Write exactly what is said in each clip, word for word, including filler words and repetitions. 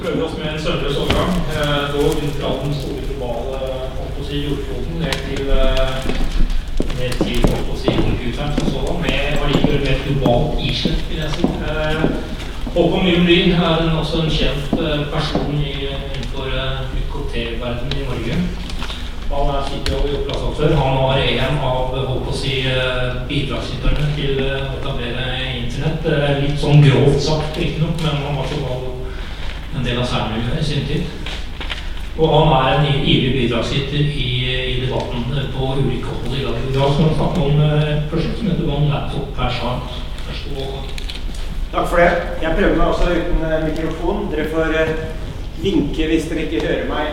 prøver oss med en sømløs overgang, da begynner fra den store globale si, jordkloden ned til, ned til si, computeren som sådan, med allikevel med et globalt islet, vil jeg si. Håkon Myrli er også en kjent person i, innenfor I K T-verdenen I Norge. Han er sitter og jobber plass før. Han var en av håper å si, bidragsyterne til å etablere internett. Litt sånn grovt sagt, ikke nok, men han var så en del av særmiljøet I sin tid. Og han er en ivrig bidragsyter I, I debatten på ulike hold I dag. I dag skal vi snakke om et prosjekt som heter One Laptop per sak. Vær så god. Takk for det. Jeg prøver meg også uten mikrofon. Dere får vinke hvis dere ikke hører meg.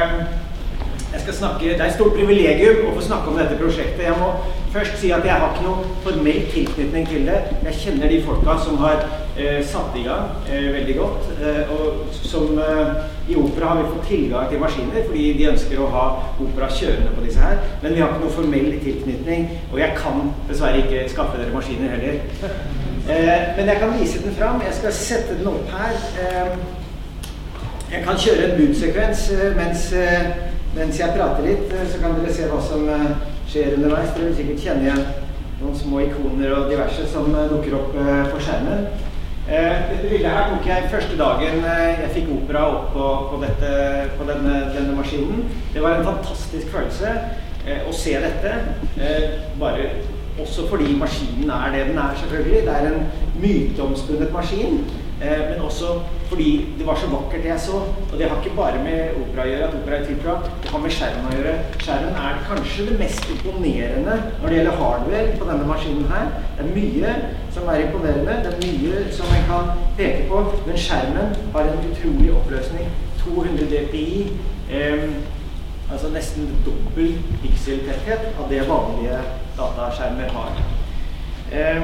Jeg skal snakke, det er et stort privilegium å få snakke om dette prosjektet. Jeg må først si at jeg har ikke noen formell tilknytning til det. Jeg kjenner de folka som har eh, satt I gang eh, veldig godt. Eh, og som eh, I Opera har vi fått tilgang til maskiner, fordi de ønsker å ha Opera kjørende på disse her. Men vi har ikke noen formell tilknytning, og jeg kan dessverre ikke skaffe dere maskiner heller. Eh, men jeg kan vise den fram. Jeg skal sette den opp her. Eh, jeg kan kjøre en budsekvens eh, mens... Eh, Mens jeg prater litt, så kan dere se hva som skjer underveis. Dere vil sikkert kjenne igjen noen små ikoner og diverse som dukker opp på skjermen. Dette bildet her tok jeg første dagen jeg fikk Opera opp på, på, dette, på denne, denne maskinen. Det var en fantastisk følelse å se dette, bare også fordi maskinen er det den er selvfølgelig. Det er en myteomspunnet maskin. Men også fordi det var så vakkert jeg så, og det har ikke bare med Opera å gjøre, at Opera er til fra, det har med skjermen å gjøre. Skjermen er kanskje det mest imponerende når det gjelder hardware på denne maskinen her. Det er mye som er imponerende, det er mye som man kan peke på, men skjermen har en utrolig oppløsning, to hundre dpi, eh, altså nesten dobbel pixeltetthet av det vanlige dataskjermer har. Eh,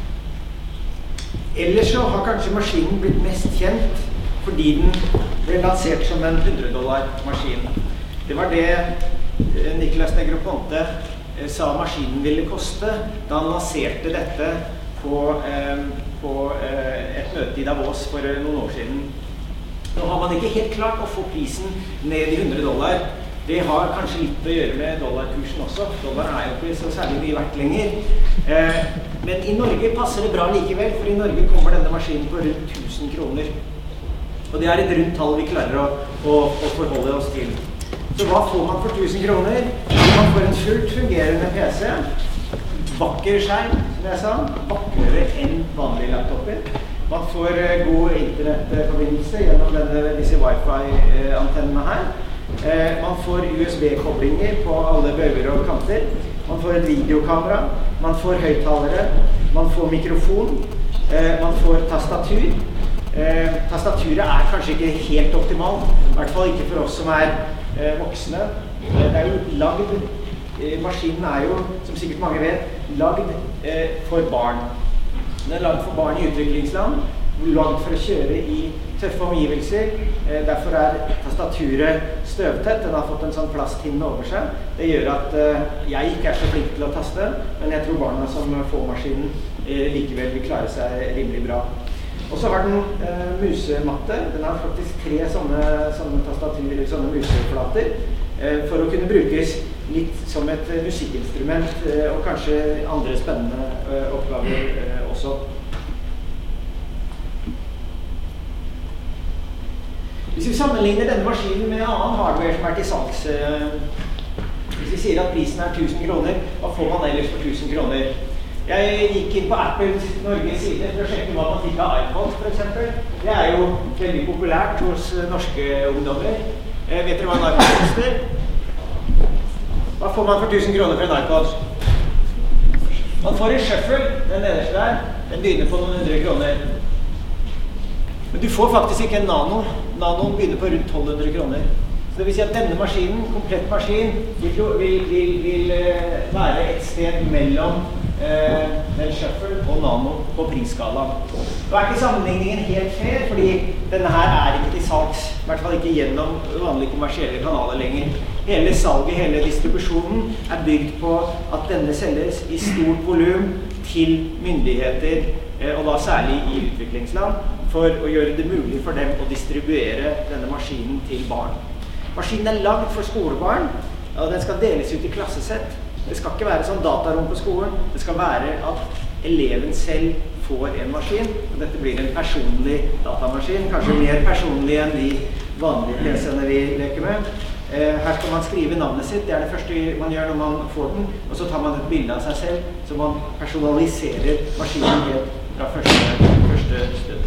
Ellers så har kanskje maskinen blitt mest kjent fordi den ble lansert som en hundre dollar maskin. Det var det Nicolas Negroponte sa maskinen ville koste da han lanserte dette på, eh, på eh, et møte I Davos for noen år siden. Nå har man ikke helt klart å få prisen ned I hundre dollar. Det har kanskje litt å gjøre med dollarkursen også. Dollaren er jo ikke så særlig mye verdt lenger. Eh, men I Norge passer det bra likevel, for I Norge kommer denne maskinen på rundt tusen kroner. Og det er et rundt tall vi klarer å, å, å forholde oss til. Så hva får man for tusen kroner? Man får en fullt fungerende PC, vakker skjerm, som jeg sa, vakrere enn vanlige laptoper. Man får god internettforbindelse gjennom denne, disse wifi-antennene her. Eh, man får U S B-koblinger på alle bøyer og kanter. Man får et videokamera, man får høyttalere, man får mikrofon, eh, man får tastatur. Eh, tastaturet er kanskje ikke helt optimalt, I hvert fall ikke for oss som er eh, voksne. Eh, det er jo lagd, eh, maskinen er jo, som sikkert mange vet, lagd eh, for barn. Den er lagd for barn I utviklingsland, lagd for å kjøre I tøffe omgivelser. Eh, derfor er tastaturet støvtett. Den har fått en sånn plasthinne over seg. Det gjør at eh, jeg ikke er så flink til å taste, men jeg tror barna som får maskinen eh, likevel vil klare seg rimelig bra. Og så har den eh, musematte. Den har faktisk tre sånne, sånne tastaturer, sånne museflater, eh, for å kunne brukes litt som et uh, musikkinstrument, uh, og kanskje andre spennende uh, oppgaver uh, også. Hvis vi sammenligner denne maskinen med en annen hardware som er til salgs, uh, hvis vi sier at prisen er tusen kroner, hva får man ellers for tusen kroner? Jeg gikk inn på Apple Norges side for å sjekke hva man fikk av iPod, for eksempel. Det er jo veldig populært hos uh, norske ungdommer. Uh, vet dere hva en iPod koster? Hva får man for tusen kroner for en iPod? Man får en shuffle, den nederste der. Den begynner på noen hundre kroner. Men du får faktisk ikke en nano. Nanoen begynner på rundt tolv hundre kroner. Så det vil si at denne maskinen, komplett maskin, vil, vil, vil, vil være et sted mellom eh, den shuffle og nano på prisskalaen. Nå er ikke sammenligningen helt fair, fordi denne her er ikke til salgs, I hvert fall ikke gjennom vanlige kommersielle kanaler lenger. Hele salget, hele distribusjonen er bygd på at denne selges I stort volum til myndigheter, og da særlig I utviklingsland, for å gjøre det mulig for dem å distribuere denne maskinen til barn. Maskinen er lagd for skolebarn, og den skal deles ut i klassesett. Det skal ikke være sånn datarom på skolen, det skal være at eleven selv får en maskin, og dette blir en personlig datamaskin, kanskje mer personlig enn de vanlige P C-ene vi leker med. Her skal man skrive navnet sitt, det er det første man gjør når man får den, og så tar man et bilde av seg selv, så man personaliserer maskinen helt fra første, første stund.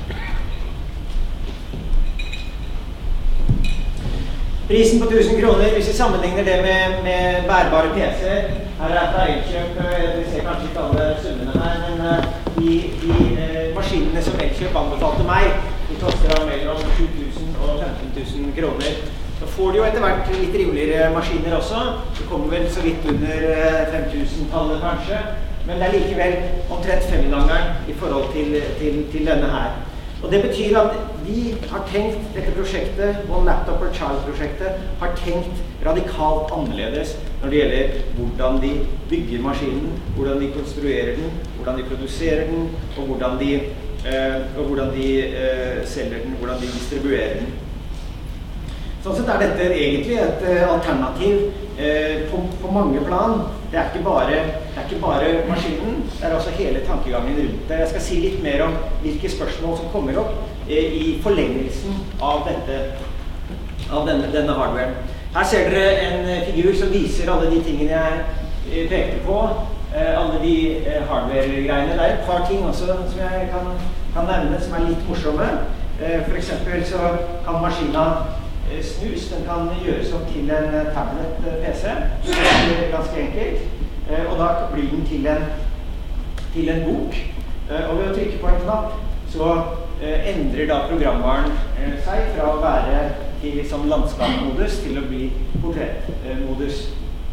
Prisen på tusen kroner, hvis vi sammenligner det med, med bærbare P C-er, her er fra Elkjøp, vi ser kanskje ikke alle summene her, men de, de eh, maskinene som Elkjøp anbefalte meg, de koster av mellom sju tusen og femten tusen kroner. Så får de jo etter hvert litt rimeligere maskiner også, det kommer vel så vidt under fem tusen-tallet kanskje, men det er likevel omtrent femgangeren i forhold til, til, til denne her. Og det betyr at vi har tenkt, dette prosjektet, One Laptop per Child-prosjektet, har tenkt radikalt annerledes når det gjelder hvordan de bygger maskinen, hvordan de konstruerer den, hvordan de produserer den, og hvordan de, eh, og hvordan de eh, selger den, hvordan de distribuerer den. Sånn sett er dette egentlig et uh, alternativ uh, på, på mange plan. Det er, ikke bare, det er ikke bare maskinen, det er også hele tankegangen rundt det. Jeg skal si litt mer om hvilke spørsmål som kommer opp uh, i forlengelsen av, dette, av denne, denne hardwaren. Her ser dere en uh, figur som viser alle de tingene jeg uh, pekte på, uh, alle de uh, hardware-greiene. Det er et par ting også som jeg kan, kan nevne som er litt morsomme. Uh, for eksempel så kan maskinen snus, den kan gjøres opp til en tablet-P C, ganske enkelt, og da blir den til en, til en bok, og ved å trykke på en knapp, så endrer da programvaren seg fra å være til som landskapsmodus til å bli portrettmodus.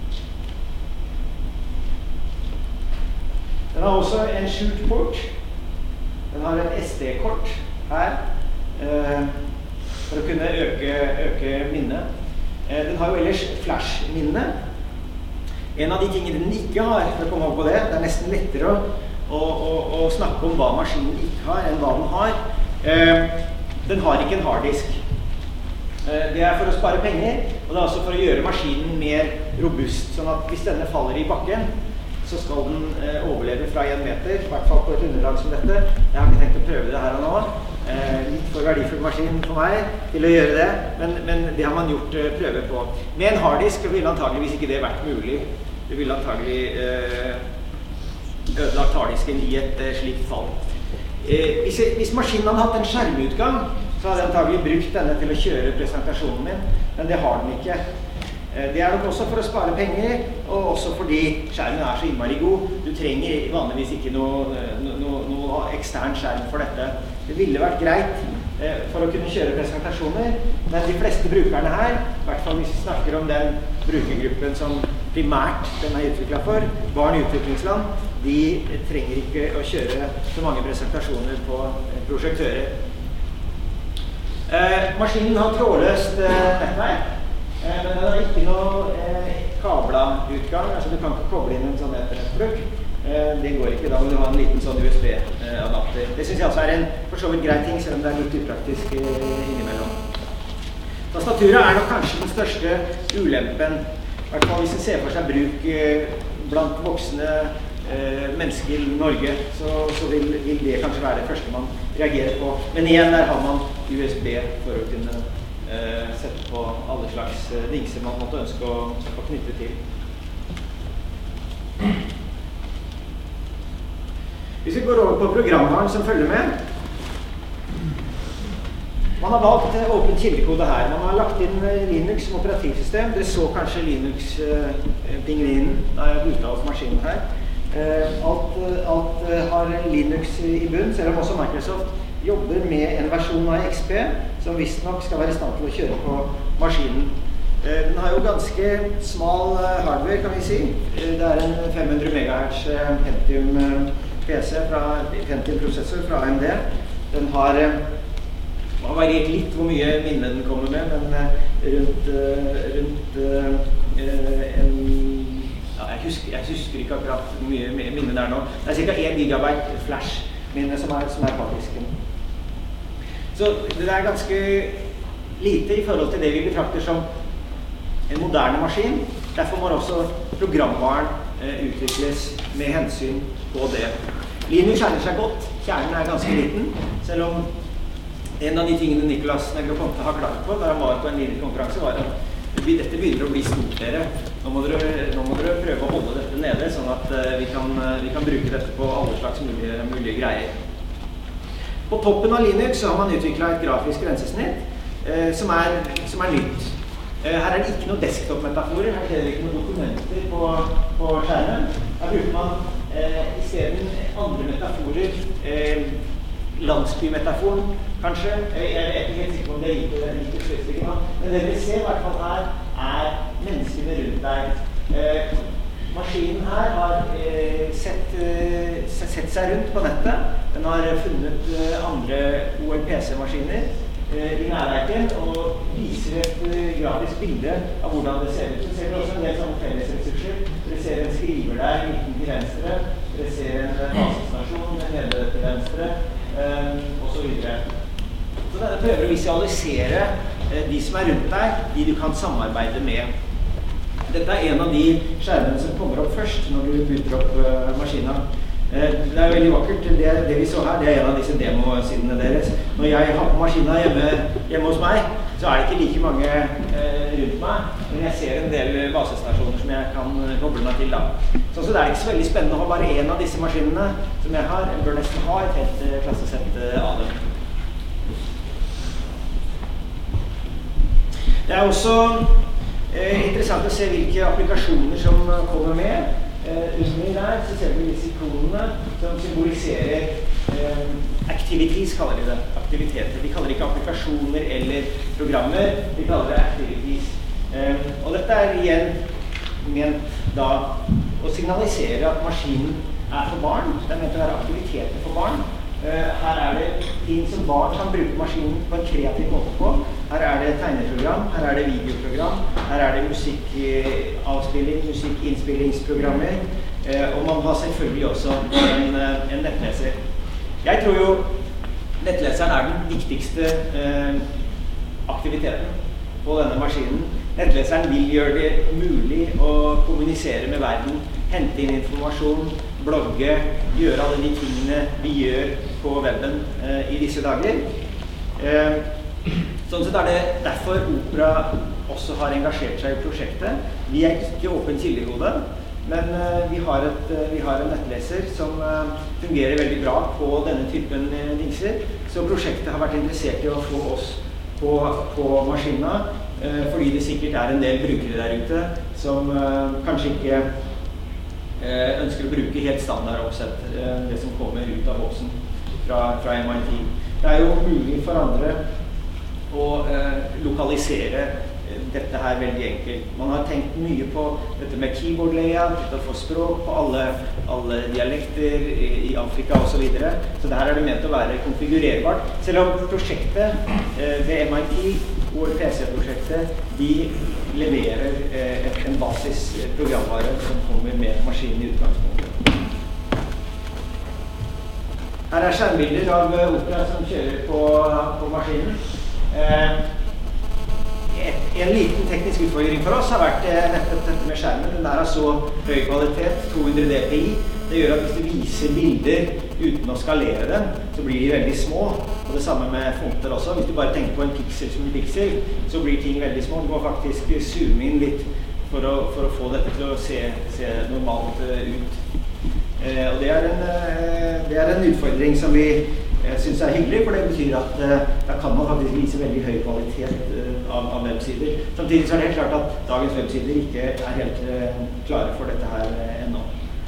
Den har også en skjult port, den har et S D-kort her, for å kunne øke, øke minnet. Eh, den har jo ellers flash-minne. En av de tingene den ikke har, for å komme opp på det, det er nesten lettere å, å, å, å snakke om hva maskinen ikke har, enn hva den har. Eh, den har ikke en harddisk. Eh, det er for å spare penger, og det er også for å gjøre maskinen mer robust, sånn at hvis denne faller i bakken, så skal den eh, overleve fra en meter, i hvert fall på et underlag som dette. Jeg har ikke tenkt å prøve det her og nå. Eh, litt for verdifull maskin for meg til å gjøre det, men, men det har man gjort eh, prøve på. Med en harddisk ville antageligvis ikke det vært mulig. Det ville antagelig eh, ødelagt harddisken i et eh, slikt fall. Eh, hvis, hvis maskinen hadde hatt en skjermutgang, så hadde jeg antagelig brukt denne til å kjøre presentasjonen min, men det har den ikke. Eh, det er nok også for å spare penger, og også fordi skjermen er så innmari god. Du trenger vanligvis ikke noe, noe, noe ekstern skjerm for dette. Det ville vært greit eh, for å kunne kjøre presentasjoner, men de fleste brukerne her, i hvert fall hvis vi snakker om den brukergruppen som primært den er utviklet for, barn i utviklingsland, de trenger ikke å kjøre så mange presentasjoner på eh, prosjektører. Eh, maskinen har trådløst eh, nettverk, eh, men den har ikke noe eh, kabla utgang, altså du kan ikke koble inn en sånn etternettplugg. Det går ikke, da må du ha en liten sånn U S B-adapter. Det synes jeg altså er en for så vidt grei ting, selv om det er litt upraktisk innimellom. Tastaturet er nok kanskje den største ulempen, i hvert fall hvis en ser for seg bruk blant voksne eh, mennesker i Norge, så, så vil, vil det kanskje være det første man reagerer på. Men igjen, der har man U S B for å kunne eh, sette på alle slags dingser man måtte ønske å, å knytte til. Hvis vi går over på programvaren som følger med, man har valgt åpen kildekode her. Man har lagt inn Linux som operativsystem. Dere så kanskje Linux-pingvinen da jeg bootet opp maskinen her. Alt, alt har Linux i bunn, selv om også Microsoft jobber med en versjon av X P som visst nok skal være i stand til å kjøre på maskinen. Den har jo ganske smal hardware, kan vi si. Det er en fem hundre megahertz Pentium P C fra Pentium-prosessor fra A M D. Den har, har variert litt hvor mye minne den kommer med, men rundt, rundt en, ja, jeg, husker, jeg husker ikke akkurat hvor mye minne det er nå. Det er ca. en gigabyte flash-minne som er, som er på disken. Så det er ganske lite i forhold til det vi betrakter som en moderne maskin. Derfor må også programvaren eh, utvikles med hensyn på det. Linux kjerner seg godt. Kjernen er ganske liten, selv om en av de tingene Nicolas Negroponte har klart på, da han var på en Linux-konferanse, var at dette begynner å bli stort dere. Nå må dere, nå må dere prøve å holde dette nede, sånn at uh, vi, kan, uh, vi kan bruke dette på alle slags mulige, mulige greier. På toppen av Linux så har man utviklet et grafisk grensesnitt uh, som, er, som er nytt. Uh, her er det ikke noen desktop-metaforer, her er det ikke noen dokumenter på, på skjermen. Her bruker man uh, i stedet andre metaforer, uh, landsbymetaforen, kanskje. Jeg er ikke helt sikker om det er ikke det like spesifikke, men det vi ser i hvert fall her er menneskene rundt deg. Eh, maskinen her har eh, sett, eh, sett seg rundt på nettet. Den har funnet eh, andre O L P C-maskiner eh, i nærheten og viser et eh, grafisk bilde av hvordan det ser ut. Så ser vi også en del sånne fellesressurser. Dere ser en skriver der, midten til venstre. Dere ser en basestasjon nede til venstre. Um, og så videre. Så denne prøver å visualisere uh, de som er rundt deg, de du kan samarbeide med. Dette er en av de skjermene som kommer opp først når du bytter opp uh, maskinen. Uh, det er veldig vakkert. Det, det vi så her, det er en av disse demosidene deres. Når jeg har på maskinen hjemme, hjemme hos meg, så er det ikke like mange uh, rundt meg, men jeg ser en del basestasjoner som jeg kan uh, koble meg til da. Så det er ikke så veldig spennende å ha bare en av disse maskinene som jeg har. Jeg bør nesten ha et helt uh, klassesett uh, av dem. Det er også uh, interessant å se hvilke applikasjoner som uh, kommer med. Uh, under der så ser vi disse ikonene som symboliserer uh, activities, kaller de det. Aktiviteter. De kaller det ikke applikasjoner eller programmer, de kaller det activities. Uh, og dette er igjen ment da å signalisere at maskinen er for barn. Det er ment å være aktiviteter for barn. Uh, her er det ting som barn kan bruke maskinen på en kreativ måte på. Her er det tegneprogram, her er det videoprogram, her er det musikkavspilling, musikkinnspillingsprogrammer, uh, og man har selvfølgelig også en, uh, en nettleser. Jeg tror jo nettleseren er den viktigste uh, aktiviteten på denne maskinen. Nettleseren vil gjøre det mulig å kommunisere med verden, hente inn informasjon, blogge, gjøre alle de tingene vi gjør på webben eh, i disse dager. Eh, sånn sett er det derfor Opera også har engasjert seg i prosjektet. Vi er ikke åpen kildekode, men eh, vi, har et, eh, vi har en nettleser som eh, fungerer veldig bra på denne typen eh, dingser. Så prosjektet har vært interessert i å få oss på, på maskinen, Eh, fordi det sikkert er en del brukere der ute som eh, kanskje ikke eh, ønsker å bruke helt standard oppsett, eh, det som kommer ut av boksen fra, fra M I T. Det er jo mulig for andre å eh, lokalisere eh, dette her veldig enkelt. Man har tenkt mye på dette med keyboard layout, dette for språk på alle, alle dialekter i, i Afrika og så videre. Så der er det ment å være konfigurerbart. Selv om prosjektet eh, ved M I T O L P C-prosjektet, de leverer eh, et, en basis programvare som kommer med maskinen i utgangspunktet. Her er skjermbilder av Opera som kjører på, på maskinen. Eh, et, en liten teknisk utfordring for oss har vært eh, nettopp dette med skjermen. Den der har så høy kvalitet, to hundre D P I. Det gjør at hvis du viser bilder uten å skalere dem, så blir de veldig små. Og det samme med fonter også. Hvis du bare tenker på en pixel som en pixel, så blir ting veldig små. Du må faktisk zoome inn litt for å, for å få dette til å se, se normalt uh, ut. Uh, og det er, en, uh, det er en utfordring som vi uh, synes er hyggelig, for det betyr at uh, da kan man faktisk vise veldig høy kvalitet uh, av, av websider. Samtidig så er det helt klart at dagens websider ikke er helt uh, klare for dette her uh, ennå.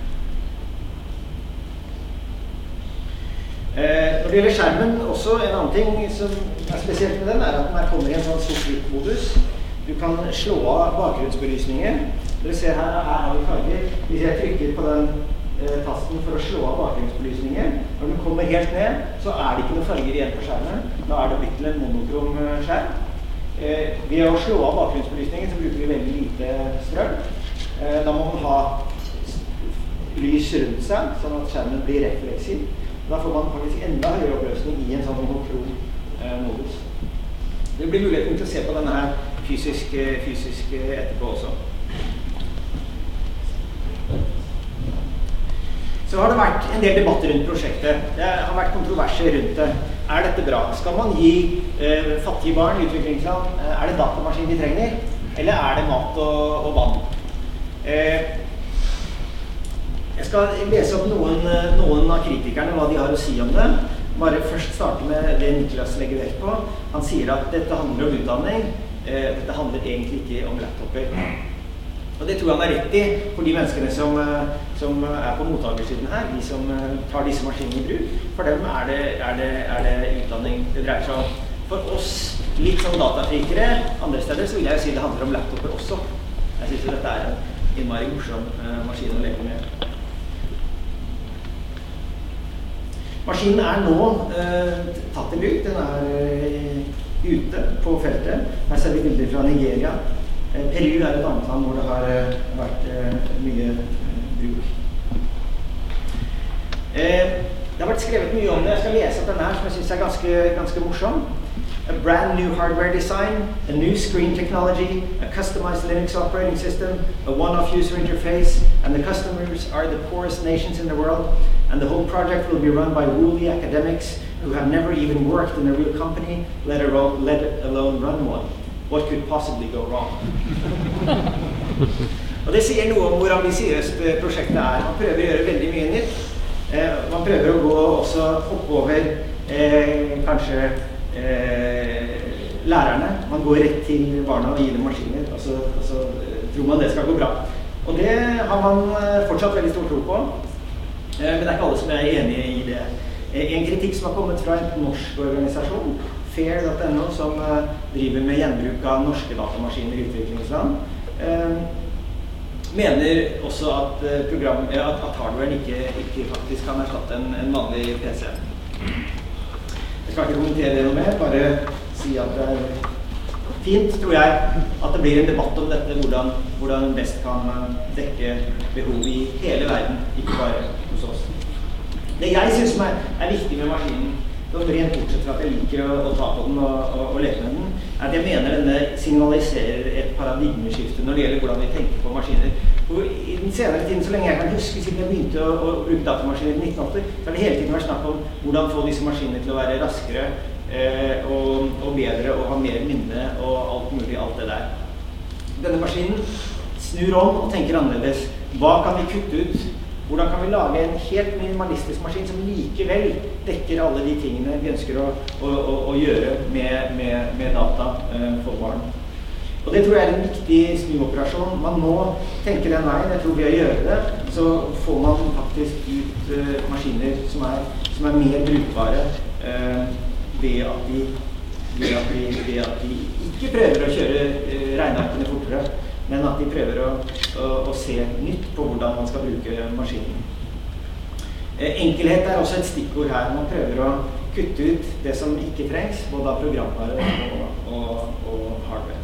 Eh, når det gjelder skjermen, også en annen ting som er spesielt med den, er at den her kommer i en sånn sort-hvitt-modus. Du kan slå av bakgrunnsbelysningen. Dere ser her, her har vi farger. Hvis jeg trykker på den eh, tasten for å slå av bakgrunnsbelysningen, når den kommer helt ned, så er det ikke noen farger igjen på skjermen. Da er det blitt til en monokrom skjerm. Eh, ved å slå av bakgrunnsbelysningen så bruker vi veldig lite strøm. Eh, da må man ha lys rundt seg, sånn at skjermen blir refleksiv. Da får man faktisk enda høyere oppløsning i en sånn monokrom eh, modus. Det blir muligheten til å se på denne her fysisk, fysisk etterpå også. Så har det vært en del debatter rundt prosjektet. Det har vært kontroverser rundt det. Er dette bra? Skal man gi eh, fattige barn i utviklingsland, eh, er det datamaskin de trenger? Eller er det mat og, og vann? Eh, jeg skal lese opp noen, noen av kritikerne, hva de har å si om det. Bare først starte med det Niklas legger vekt på. Han sier at dette handler om utdanning. Eh, dette handler egentlig ikke om laptoper. Og det tror jeg han er rett i for de menneskene som, som er på mottakersiden her, de som tar disse maskinene i bruk. For dem er det, er det, er det utdanning det dreier seg om. For oss, litt som datafrikere, andre steder, så vil jeg si det handler om laptoper også. Jeg synes jo dette er en innmari morsom uh, maskin å leke med. Maskinen er nå uh, tatt i bruk. Den er uh, ute på feltet. Her ser vi bilder fra Nigeria. Peru er et annet land hvor det har uh, vært uh, mye uh, bruk. Uh, det har vært skrevet mye om det. Jeg skal lese opp denne her, som jeg synes er ganske, ganske morsom. A brand new hardware design, a new screen technology, a customized Linux operating system, a one-off user interface, and the customers are the poorest nations in the world, and the whole project will be run by woolly academics who have never even worked in a real company, let alone, let alone run one. What could possibly go wrong? Og det sier noe om hvor ambisiøst prosjektet er. Man prøver å gjøre veldig mye nytt. Eh, man prøver å gå også oppover eh, kanskje eh, lærerne. Man går rett til barna og gir dem maskiner, og så, og så tror man det skal gå bra. Og det har man fortsatt veldig stor tro på, eh, men det er ikke alle som er enige i det. Eh, en kritikk som har kommet fra en norsk organisasjon, fair punktum no, som uh, driver med gjenbruk av norske datamaskiner i utviklingsland, uh, mener også at, uh, program, uh, at, at hardware ikke, ikke faktisk kan erstatte en, en vanlig P C. Jeg skal ikke kommentere det noe mer, bare si at det er fint, tror jeg, at det blir en debatt om dette, hvordan, hvordan best kan uh, dekke behov i hele verden, ikke bare hos oss. Det jeg synes er, er viktig med maskinen, så rent bortsett fra at jeg liker å, å ta på den og, og, og leke med den, er at jeg mener denne signaliserer et paradigmeskifte når det gjelder hvordan vi tenker på maskiner. Og i den senere tiden, så lenge jeg kan huske, siden jeg begynte å, å bruke datamaskiner i nitten åtti, så har det hele tiden vært snakk om hvordan få disse maskinene til å være raskere eh, og, og bedre og ha mer minne og alt mulig, alt det der. Denne maskinen snur om og tenker annerledes. Hva kan vi kutte ut? Hvordan kan vi lage en helt minimalistisk maskin som likevel dekker alle de tingene vi ønsker å, å, å, å gjøre med, med, med data uh, for barn? Og det tror jeg er en viktig snuoperasjon. Man må tenke den veien. Jeg tror ved å gjøre det, så får man faktisk ut uh, maskiner som er, som er mer brukbare uh, ved, at de, ved, at de, ved at de ikke prøver å kjøre uh, regnearkene fortere, men at de prøver å, å, å se nytt på hvordan man skal bruke maskinen. Eh, enkelhet er også et stikkord her. Man prøver å kutte ut det som ikke trengs, både av programvare og, og, og hardware.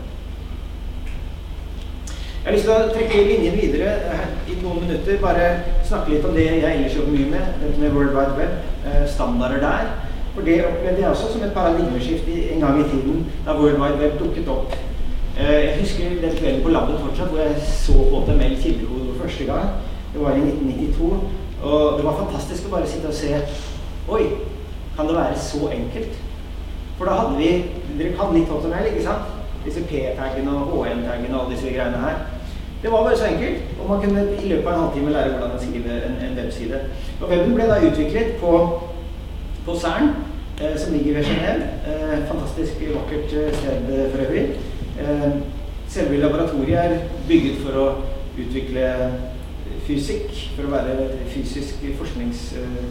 Jeg har lyst til å trekke linjen videre her i noen minutter, bare snakke litt om det jeg ellers jobber mye med, dette med World Wide Web, eh, standarder der. For det opplevde jeg også som et paradigmeskift en gang i tiden, da World Wide Web dukket opp. Jeg husker den kvelden på labben fortsatt, hvor jeg så H T M L kildekode for første gang. Det var i nitten nittito, og det var fantastisk å bare sitte og se, oi, kan det være så enkelt? For da hadde vi, dere kan litt H T M L, ikke sant? Disse P-taggene og H N-taggene og alle disse greiene her. Det var bare så enkelt, og man kunne i løpet av en halvtime lære hvordan man skriver en, en webside. Og webben ble da utviklet på, på CERN, eh, som ligger ved Genève. Eh, fantastisk vakkert sted for øvrig. Selve laboratoriet er bygget for å utvikle fysikk, for å være fysisk forskningsoperasjon,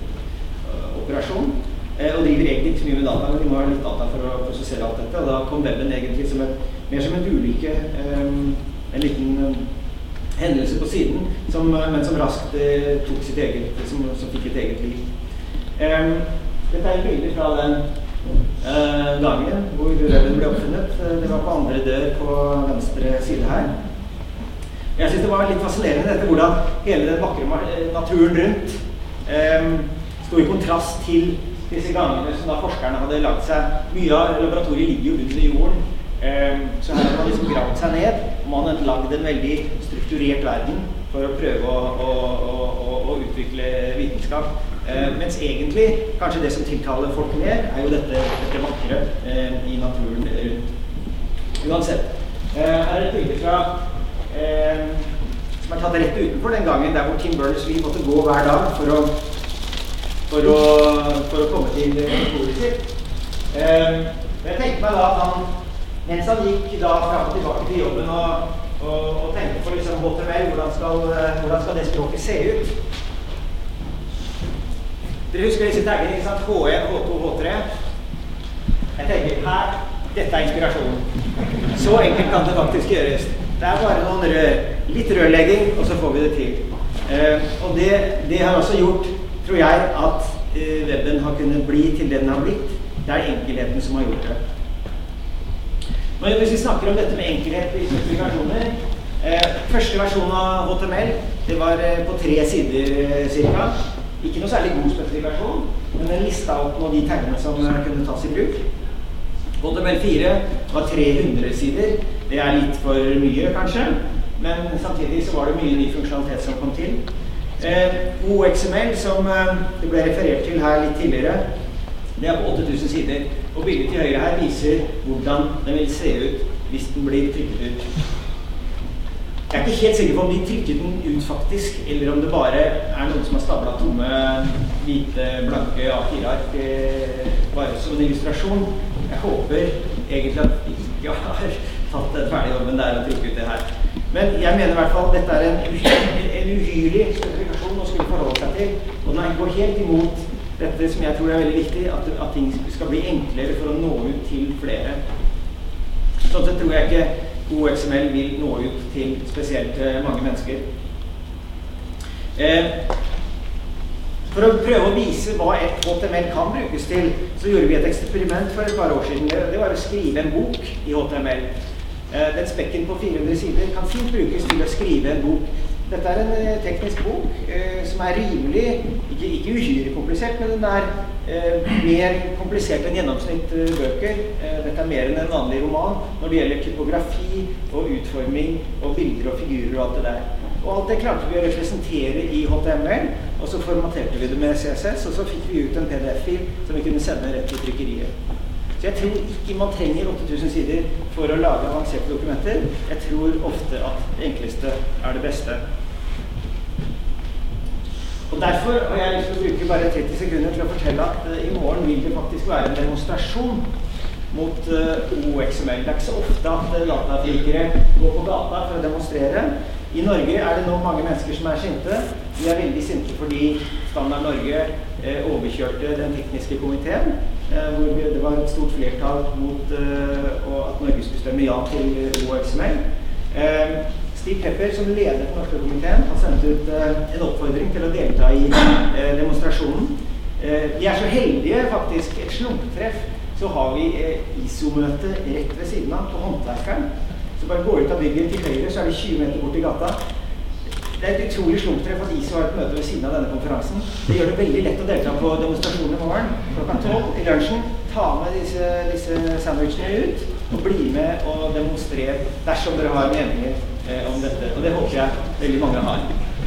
og driver egentlig ikke mye med data, men de må ha litt data for å prosessere alt dette, og da kom webben egentlig som et, mer som en ulykke, en liten hendelse på siden, som, men som raskt tok sitt eget, som, som fikk et eget liv. Dette er en bilde fra den Uh, gangen hvor webben ble oppfunnet. Det var på andre dør på venstre side her. Jeg synes det var litt fascinerende dette hvordan hele den vakre naturen rundt um, stod i kontrast til disse gangene som da forskerne hadde lagt seg. Mye av laboratoriet ligger jo under jorden, um, så her hadde man liksom gravd seg ned, og man hadde lagd en veldig strukturert verden for å prøve å, å, å, å, å utvikle vitenskap. Uh, mens egentlig, kanskje det som tiltaler folk mer, er jo dette, dette vakre uh, i naturen rundt. Uansett, uh, her er et bilde fra uh, som er tatt rett utenfor den gangen, der hvor Tim Berners-Lee måtte gå hver dag for å For å, for å komme til kontoret sitt. Um, jeg tenkte meg da at han, mens han gikk da frem og tilbake til jobben og, og, og tenkte på liksom H T M L, hvordan skal, hvordan skal det språket se ut? Dere husker disse taggene, ikke sant? H en, H to, H tre. Jeg tenker, her, dette er inspirasjonen. Så enkelt kan det faktisk gjøres. Det er bare noen rør, litt rørlegging, og så får vi det til. Um, og det, det har også gjort, tror jeg, at uh, webben har kunnet bli til det den har blitt. Det er enkelheten som har gjort det. Men hvis vi snakker om dette med enkelhet i spesifikasjoner, uh, første versjon av H T M L, det var uh, på tre sider uh, cirka. Ikke noe særlig god spesifikasjon, men den lista opp noen av de taggene som uh, kunne tas i bruk. H T M L fire var tre hundre sider. Det er litt for mye, kanskje, men samtidig så var det mye ny funksjonalitet som kom til. Eh, O X M L, som eh, det ble referert til her litt tidligere, det er på åtte tusen sider, og bildet til høyre her viser hvordan den vil se ut hvis den blir trykket ut. Jeg er ikke helt sikker på om de trykket den ut faktisk, eller om det bare er noen som har stablet tomme, hvite, blanke A fire ark, eh, bare som en illustrasjon. Jeg håper egentlig at de ikke har tatt den ferdige jobben der og trykket ut det her. Men jeg mener i hvert fall at dette er en uhyre, en uhyre spesifikasjon å skulle forholde seg til, og den går helt imot dette som jeg tror er veldig viktig, at, at ting skal bli enklere for å nå ut til flere. Sånn sett tror jeg ikke O X M L vil nå ut til spesielt mange mennesker. Eh, for å prøve å vise hva et H T M L kan brukes til, så gjorde vi et eksperiment for et par år siden. Det var å skrive en bok i H T M L. Den spekken på fire hundre sider kan fint brukes til å skrive en bok. Dette er en eh, teknisk bok eh, som er rimelig, ikke, ikke uhyre komplisert, men den er eh, mer komplisert enn gjennomsnitt eh, bøker. Eh, dette er mer enn en vanlig roman når det gjelder typografi og utforming og bilder og figurer og alt det der. Og alt det klarte vi å representere i H T M L, og så formaterte vi det med C S S, og så fikk vi ut en P D F-fil som vi kunne sende rett til trykkeriet. Så jeg tror ikke man trenger åtte tusen sider for å lage avanserte dokumenter. Jeg tror ofte at det enkleste er det beste. Og derfor har jeg lyst til å bruke bare tretti sekunder til å fortelle at uh, i morgen vil det faktisk være en demonstrasjon mot uh, O X M L. Det er ikke så ofte at uh, datafikere går på gata for å demonstrere. I Norge er det nå mange mennesker som er sinte. De er veldig sinte fordi Standard Norge uh, overkjørte den tekniske komiteen, uh, hvor det var et stort flertall mot uh, at Norge skulle stemme ja til uh, O X M L. Uh, Steve Pepper, som leder den norske komiteen, har sendt ut uh, en oppfordring til å delta i uh, demonstrasjonen. Uh, vi er så heldige, faktisk, et slumptreff, så har vi uh, I S O-møte rett ved siden av på håndverkeren. Så bare går ut av bygget til høyre, så er det tjue meter bort I gata. Det er et utrolig slumptreff at I S O har et møte ved siden av denne konferansen. Det gjør det veldig lett å delta på demonstrasjonen I morgen, klokka tolv I lunsjen. Ta med disse, disse sandwichene ut, og bli med og demonstrere dersom dere har meninger eh, om dette. Og det håper jeg veldig mange har.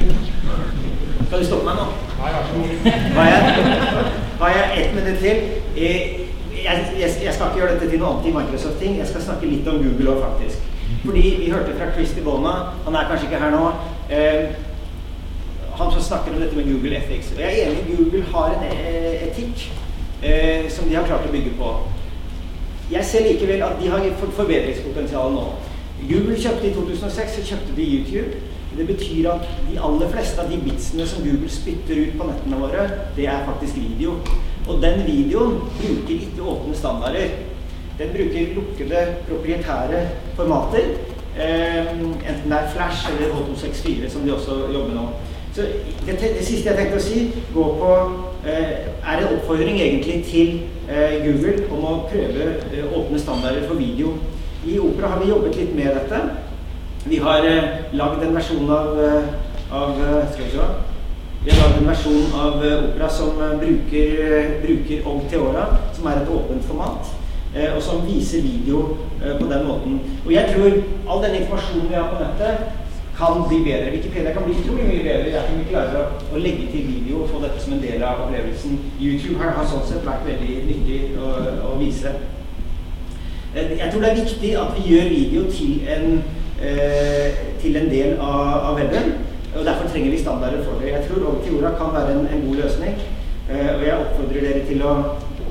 Skal du stoppe meg nå? Nei, vær så god. Har jeg, har jeg ett minutt til? Eh, jeg, jeg, jeg skal ikke gjøre dette til noe annet I Microsoft-ting. Jeg skal snakke litt om Google også, faktisk. Fordi vi hørte fra Chris Dibona, han er kanskje ikke her nå, eh, han som snakker om dette med Google Ethics. Og jeg er enig, Google har en eh, etikk eh, som de har klart å bygge på. Jeg ser likevel at de har fått forbedringspotensial nå. Google kjøpte I to tusen og seks, så kjøpte de YouTube. Det betyr at de aller fleste av de bitsene som Google spytter ut på nettene våre, det er faktisk video. Og den videoen bruker ikke åpne standarder. Den bruker lukkede, proprietære formater, eh, enten det er Flash eller H to seks fire som de også jobber nå. Så det, det siste jeg tenkte å si går på, eh, er en oppfordring egentlig til eh, Google om å prøve eh, åpne standarder for video. I Opera har vi jobbet litt med dette. Vi har eh, laget en versjon av, av skal vi se, Vi har laget en versjon av Opera som bruker, bruker Og Theora, som er et åpent format, og som viser video på den måten. Og jeg tror all den informasjonen vi har på nettet kan bli bedre. Wikipedia kan bli utrolig mye bedre dersom vi klarer å, å legge til video og få dette som en del av opplevelsen. YouTube har, har sånn sett vært veldig nyttig å, å vise. Jeg tror det er viktig at vi gjør video til en, eh, til en del av, av webben, og derfor trenger vi standarder for det. Jeg tror Og Theora kan være en, en god løsning, eh, og jeg oppfordrer dere til å...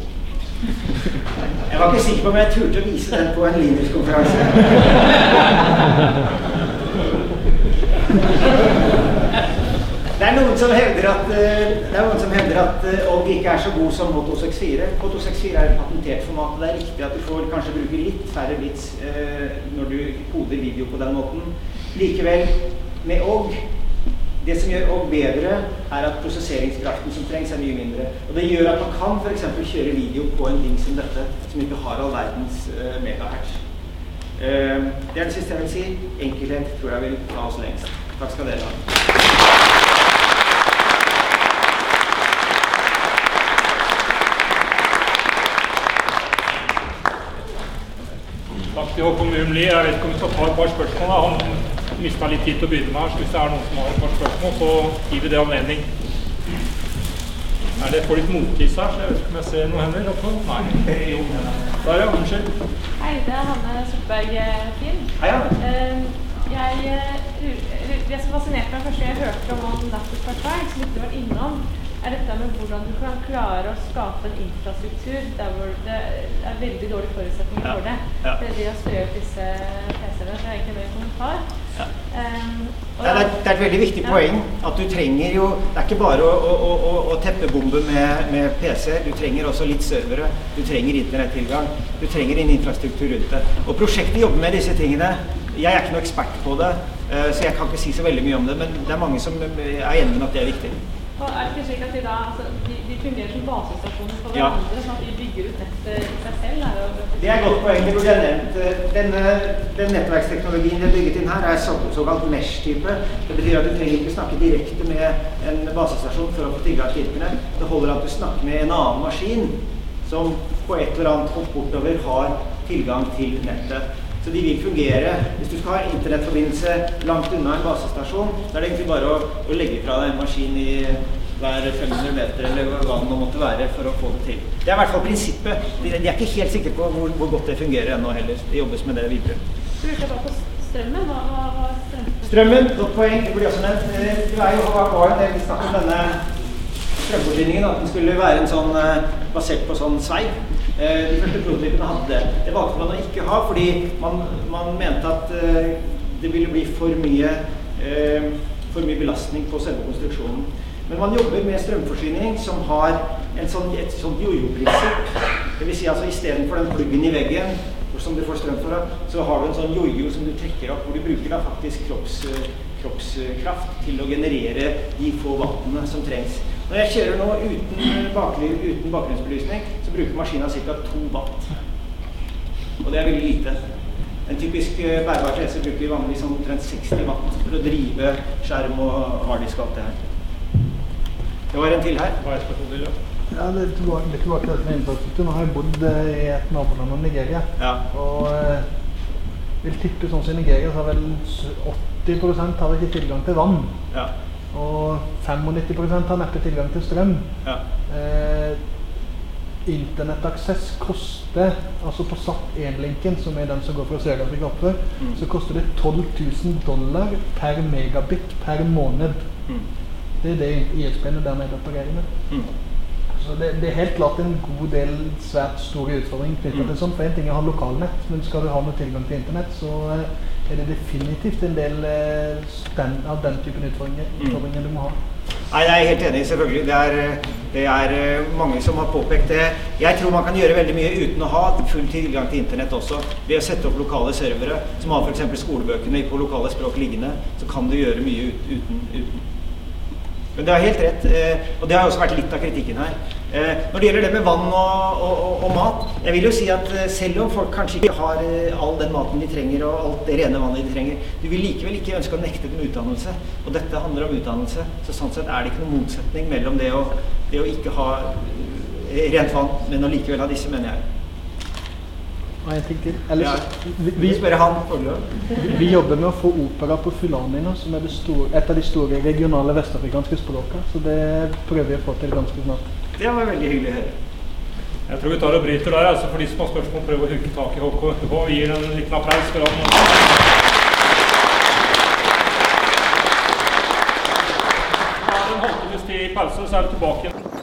Jeg var ikke sikker på om jeg turte å vise den på en Linux-konferanse. Det er noen som hevder at, det er noen som hevder at O G ikke er så god som H to seks fire. H to seks fire er et patentert format, og det er riktig at du får kanskje bruke litt færre bits eh, når du koder video på den måten. Likevel, med O G, det som gjør O G bedre, er at prosesseringskraften som trengs er mye mindre. Og det gjør at man kan for eksempel kjøre video på en ting som dette, som ikke har all verdens eh, megahertz. Eh, det er det siste jeg vil si. Enkelhet tror jeg vil ta oss lengst. Takk skal dere ha. Takk til Håkon Mumli. Jeg vet ikke om vi skal ta et par spørsmål. Han mistet litt tid til å begynne med. Hvis det er noen som har et par spørsmål, så gir vi det anledning. Er det for litt motis her? Jeg vet ikke om jeg ser noe hender oppe? Nei. Jo. Der ja, unnskyld. Hei, det er Hanne Sortberg-Finn. Hei, Hanne. Jeg, det som fascinerte meg første jeg hørte om Laptop Park, som ikke var innom, er dette med hvordan du kan klare å skape en infrastruktur der hvor det er veldig dårlig forutsetning for det. Ja. Det er det å støye opp disse P C-ene, så er egentlig det en kommentar. Ja. Um, det, er, det er et veldig viktig poeng at du trenger jo, det er ikke bare å, å, å, å teppebombe med, med P C, du trenger også litt servere, du trenger internettilgang, du trenger en infrastruktur rundt det. Og prosjektet jobber med disse tingene. Jeg er ikke noe ekspert på det, så jeg kan ikke si så veldig mye om det, men det er mange som er enige med at det er viktig. Og er det ikke slik at de da, altså, de, de fungerer som basestasjoner for hverandre, ja. Sånn at de bygger ut nettet i seg selv? Er det, det er et godt poeng, det burde jeg nevnt. Denne, den nettverksteknologien jeg har bygget inn her er såkalt mesh-type. Det betyr at du trenger ikke snakke direkte med en basestasjon for å få tilgang til internett. Det holder at du snakker med en annen maskin som på et eller annet hopp bortover har tilgang til nettet. Så de vil fungere. Hvis du skal ha internettforbindelse langt unna en basestasjon, så er det egentlig bare å, å legge fra deg en maskin i hver fem hundre meter, eller hva det måtte være, for å få det til. Det er i hvert fall prinsippet. De, de er ikke helt sikre på hvor, hvor godt det fungerer ennå heller. Det jobbes med det videre. Du bruker bare på strømmen? Hva, hva, hva strømmen? Strømmen, godt poeng. Det blir også nevnt. Det er jo hva en del snakk om denne strømforsyningen, at den skulle være en sånn, basert på sånn sveig. De første prototypene hadde det. Det valgte man å ikke ha, fordi man, man mente at uh, det ville bli for mye, uh, for mye belastning på selve konstruksjonen. Men man jobber med strømforsyning som har en sånn, et sånt jojo-prinsipp. Det vil si altså i stedet for den pluggen i veggen, som du får strøm for, så har du en sånn jojo som du trekker opp, hvor du bruker da faktisk kropps, kroppskraft til å generere de få wattene som trengs. Når jeg kjører nå uten, bakgrunn, uten bakgrunnsbelysning, så bruker maskinen ca. to watt. Og det er veldig lite. En typisk bærbar P C bruker vanligvis omtrent seksti watt for å drive skjerm og harddisk og alt det her. Det var en til her. Hva er spørsmålet til, ja? Ja, det er tilbake, det er tilbake til med infrastruktur. Nå har jeg bodd i et naboland av Nigeria. Ja. Og eh, vil tippe sånn som i Nigeria, så har vel åtti prosent har ikke tilgang til vann. Ja. Og femognitti prosent har neppe tilgang til strøm. Ja. Eh, Internettaksess koster, altså på SAT én-linken, som er den som går fra Sør-Afrika oppover, mm. så koster det tolv tusen dollar per megabit per måned. Mm. Det er det I S P-ene der nede opererer med. Mm. Så det, det er helt klart en god del svært store utfordringer knyttet mm. til sånn. For en ting er å ha lokalnett, men skal du ha noe tilgang til internett, så er det definitivt en del stand av den typen utfordringer, utfordringer mm. du må ha. Nei, jeg er helt enig, selvfølgelig. Det er, det er mange som har påpekt det. Jeg tror man kan gjøre veldig mye uten å ha full tilgang til internett også. Ved å sette opp lokale servere, som har for eksempel skolebøkene på lokale språk liggende, så kan du gjøre mye uten, uten. Men det har helt rett, og det har også vært litt av kritikken her. Eh, når det gjelder det med vann og, og, og, og mat, jeg vil jo si at eh, selv om folk kanskje ikke har eh, all den maten de trenger og alt det rene vannet de trenger, du vil likevel ikke ønske å nekte dem utdannelse, og dette handler om utdannelse, så sånn sett er det ikke noen motsetning mellom det å, det å ikke ha eh, rent vann, men å likevel ha disse, mener jeg. Og en ting til. Ellers, Ja, vi, vi vi, spør han forløp. vi jobber med å få opera på fulani nå, som er det store, et av de store regionale vestafrikanske språkene, så det prøver vi å få til ganske snart. Det var veldig hyggelig å høre. Jeg tror vi tar og bryter der, altså for de som har spørsmål, prøver å hugge tak i H K. H K gir en liten applaus for han. Det er en halvtimes tid i pause, så er vi tilbake igjen.